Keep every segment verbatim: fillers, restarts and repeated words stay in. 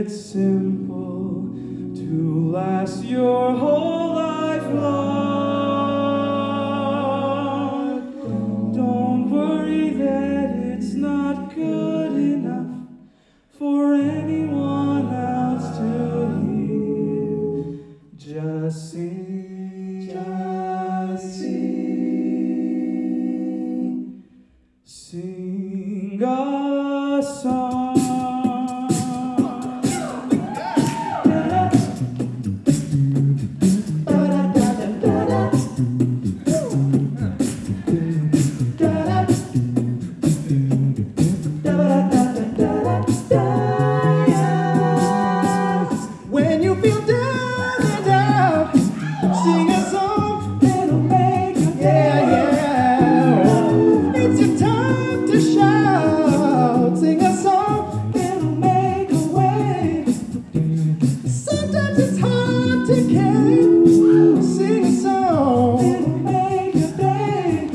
it's simple to last your whole life long. Don't worry that it's not good enough for anyone else to hear. Just sing, just sing, sing a song. When you feel down and out, sing a song that'll make you yeah, yeah. It's your time to shout. Sing a song that'll make a way. Sometimes it's hard to carry. Sing a song that'll make your day.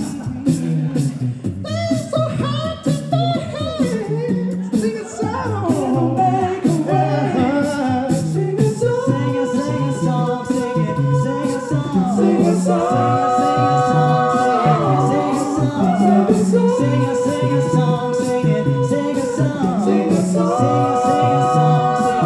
It's so hard to bear. Sing a song that'll make a way. Sing a song, sing a, sing a song, sing it, sing a song, sing a song, sing a song, sing a song, sing a, sing a song, sing it, sing a song, sing a song, sing a song, sing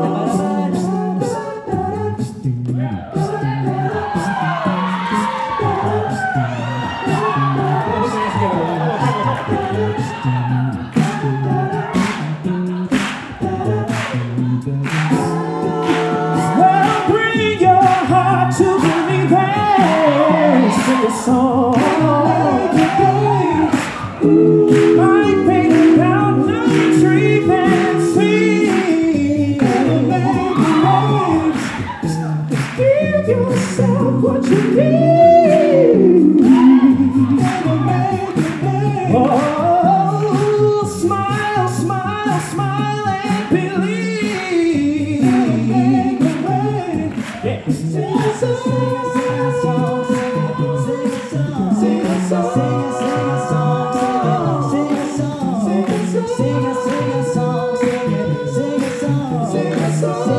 Well, bring your heart to believe it. Sing a song. Like painting down the tree and sing. Give yourself what you need. Oh, smile, smile, smile and believe. Yeah. Sing a song, sing a song, sing a song, sing a song, sing a song, sing a song, sing a song, sing a song, sing a song, sing a song, sing a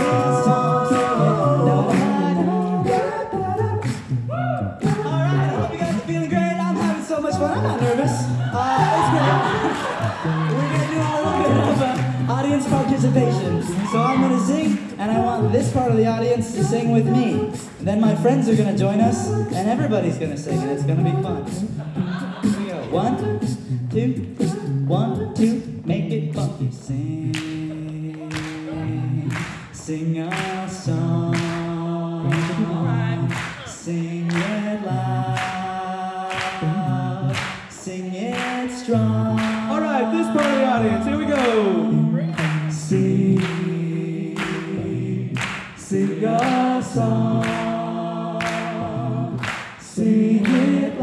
All right, I hope you guys are feeling great. I'm having so much fun. I'm not nervous. Uh, it's great. We're gonna do a little bit of uh, audience participation. So I'm gonna sing, and I want this part of the audience to sing with me. And then my friends are gonna join us, and everybody's gonna sing, and it's gonna be fun. Here we go. One, two, one, two, make it funky. Sing, sing a song, sing it loud, sing it strong. All right, this part of the audience, here we go. Sing, sing a song, sing it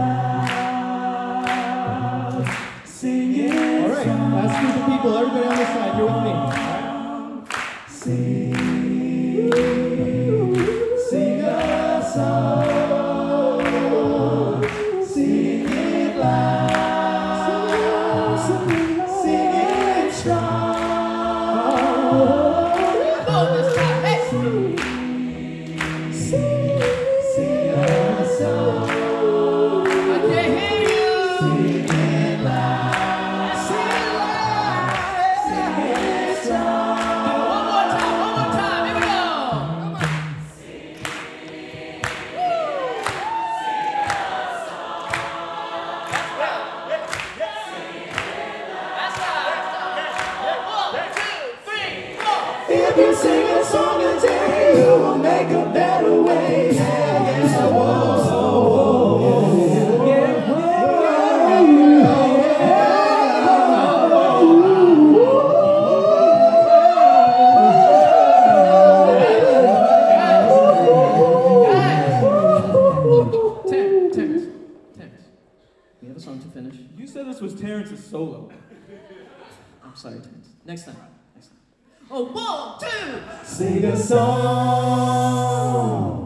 loud, sing it strong. All right, last group of people, everybody on this side, here with me. All right. Sing, sing a song, sing it loud, sing it strong. If you sing a song a day, you will make a better way. Yeah, yeah, whoa, whoa, whoa, yeah, Terrence, Terrence, Terrence, we have a song to finish. You said this was Terrence's solo. I'm sorry, Terrence. Next time. Next time. Oh, one, two. Sing a song.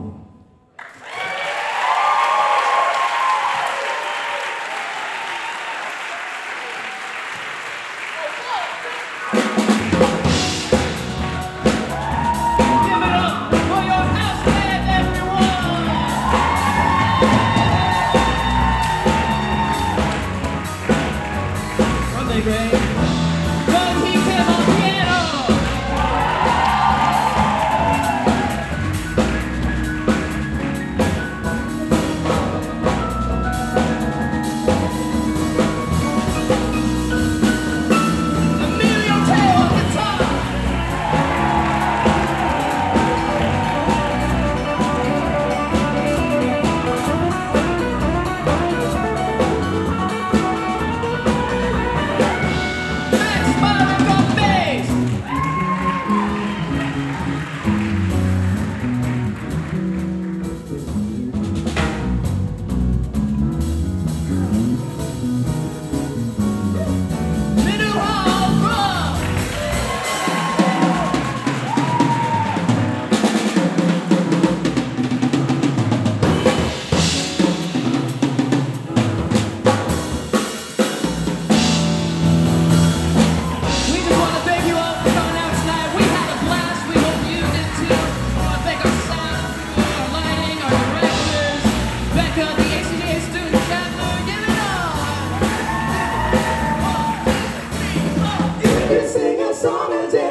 really great. Rosie Kim on piano. Emilio Teo on guitar. Max Myrick on bass. Minu Hall drums. We just want to thank you all for coming out tonight. We had a blast. We hope you did too. We want to thank our sound crew, our lighting, our directors, Becca, the A C D A student chapter. Give it up. You can sing a song a day.